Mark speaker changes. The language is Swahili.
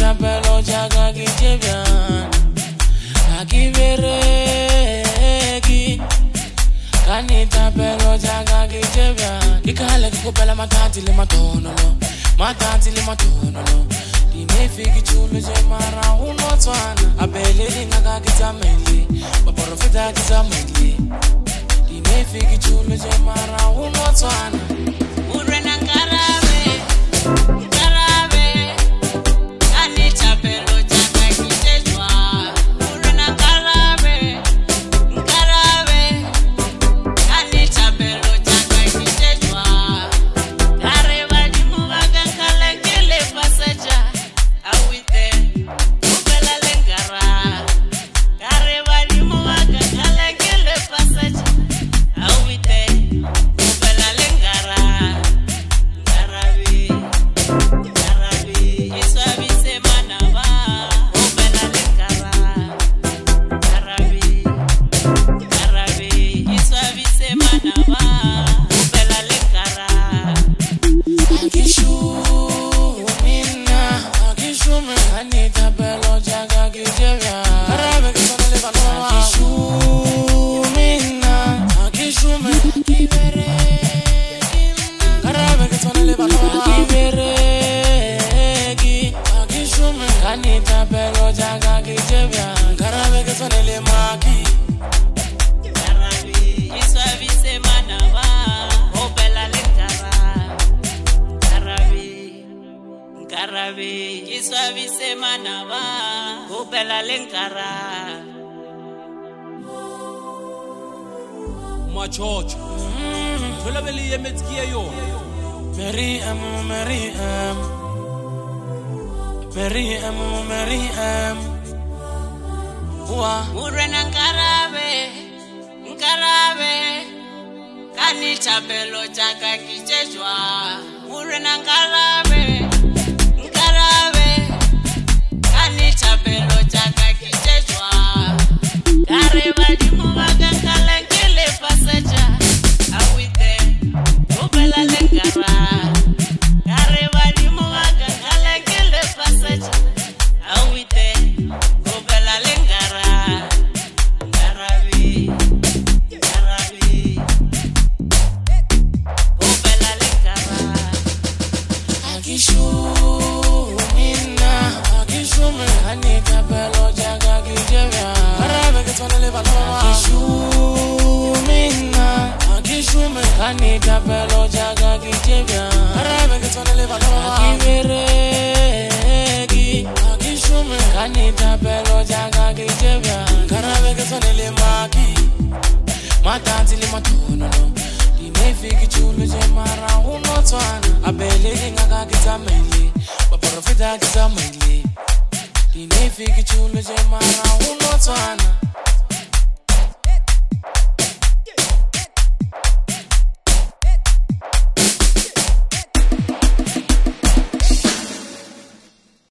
Speaker 1: Kanita pelo jaga kijebian Akibereki Kanita pelo jaga kijebian Ikale kukupela matanti le matonolo Matanti le matonolo Dinefiki chulu jemara unotwana Abele linga kitameli Baporofita kitameli Dinefiki chulu jemara unotwana Urena ngarabe Kanita pelo jaga kijebian Karabe kesonele maki Karabe Iswavise manava Opela lenkara Karabe Karabe Iswavise manava Opela lenkara
Speaker 2: Machocho Thola bele yemetskiya yona
Speaker 1: Maryam Wa
Speaker 3: Urena ngarabe Kanita pelo jaga kijejwa Urena ngarabe Kanita pelo jaga kijejwa Kareba dimuwaga kalengele pasaja Awite Opela lengara Kareba dimuwaga kalengele pasaja Awite Opela lengara Karabe Opela lengara
Speaker 1: Akishumina Kanita pelo jaga kijebian Karabe kesonele banoma Akishumina Kanita pelo jaga kijebian Karabe kesonele banoma Akibereki Kanita pelo jaga kijebian Karabe kesonele maki Matanti le matonolo Dinefiki chulu jemara unotwana Abele linga kitameli Baporofita kitameli Dinefiki chulu jemara unotwana